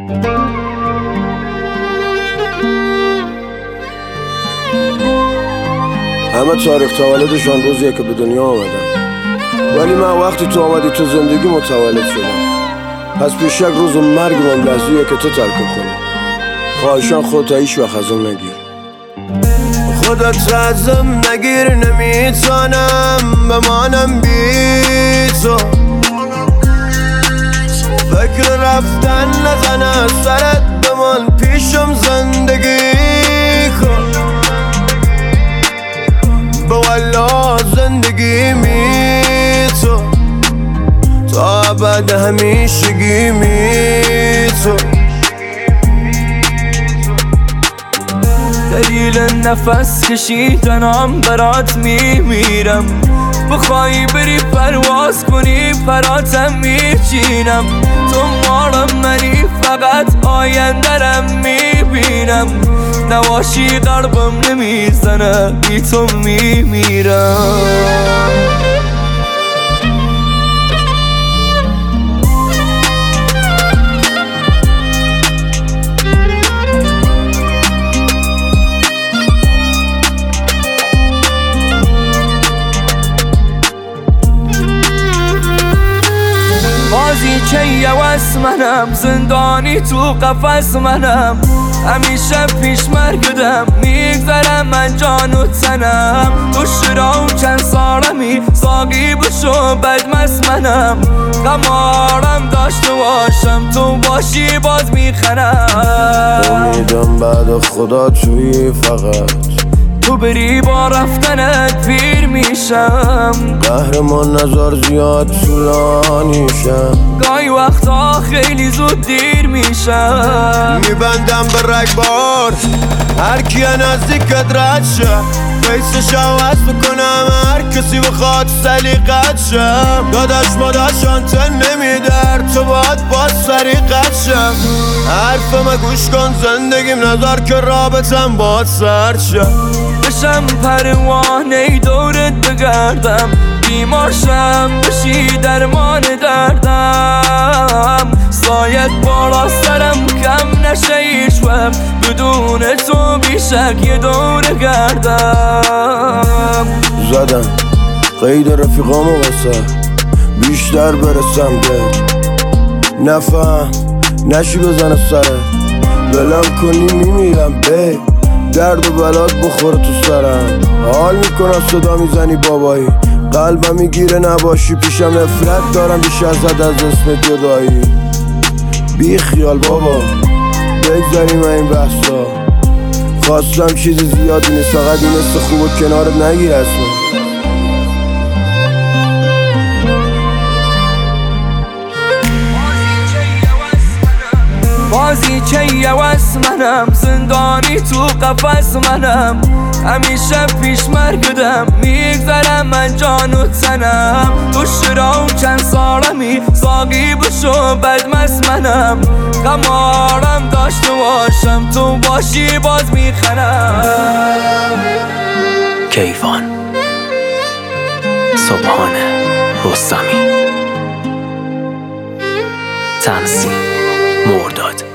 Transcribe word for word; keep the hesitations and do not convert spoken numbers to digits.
همه تاریخ تولدشان روزیه که به دنیا آمدن، ولی من وقتی تو آمدی تو زندگی متولد شدم. پس پیش یک روز مرگم لحظیه که تو ترک کنی. خواهشان خودت هیچ وقت ازم نگیر، خودت ازم نگیر. نمیتونم بمانم بی تو، فکر رفتن نزنه سرت بمان. پیشم زندگی کن، به والا زندگی می تو، تا ابد همیشگی می تو. دلیل نفس کشیدنم برات میمیرم، بخوای بری پرواز کنی پراتم میچینم. تو مالم منی فقط آیندرم میبینم، نواشی قلبم نمیزنه بی تو میمیرم. بازی چه یوس منم، زندانی تو قفس منم. همیشه پیش مرگدم میگذرم من جان و تنم. تو شراو چند سالمی ساقی بشو بدمست منم. غمارم داشته باشم تو باشی باز میخنم. امیدم بعد خدا توی فقط تو بری با رفتنت پیر میشم. قهرمان نظر زیاد طولانی شم، گاهی وقتا خیلی زود دیر میشم. میبندم به رگبار هر کیه نزدیکت رد شه. فیسش عوض بکنم هر کسی بخواد سلیقت شم. داداش ماداشان تن نمیدر تو باید باز سریقت شم. حرفم گوش کن زندگیم نظر که رابطم باید سرد شم. بشم پروانه دورت بگردم، بیمار شم بشی درمان دردم. سایت بالا سرم کم نشه هیچ وقت، بدون تو بیشک یه دوره گردم. زدم قید رفیقامو واسه بیشتر برسم گرد. نفهم نشی بزنه سرت، بلم کنی میمیرم بی. درد و بلات بخوره تو سرم، حال میکنم صدا میزنی بابایی. قلبم میگیره نباشی پیشم، نفرت دارم بیش ازت از اسم جدایی. بی خیال بابا بگذاریم این بحثا، خواستم چیز زیادی نیست فقط این است خوب و کنارت نگیر اصلا. بازی چه یوس منم، زندانی تو قفس منم. همیشه پیش مرگدم میگذرم من جان و تنم. تو شراو چند سالمی ساقی بشو بدمست منم. غمارم داشته باشم تو باشی باز میخنم. کیوان سبحانه رستمی، تنظیم مرداد.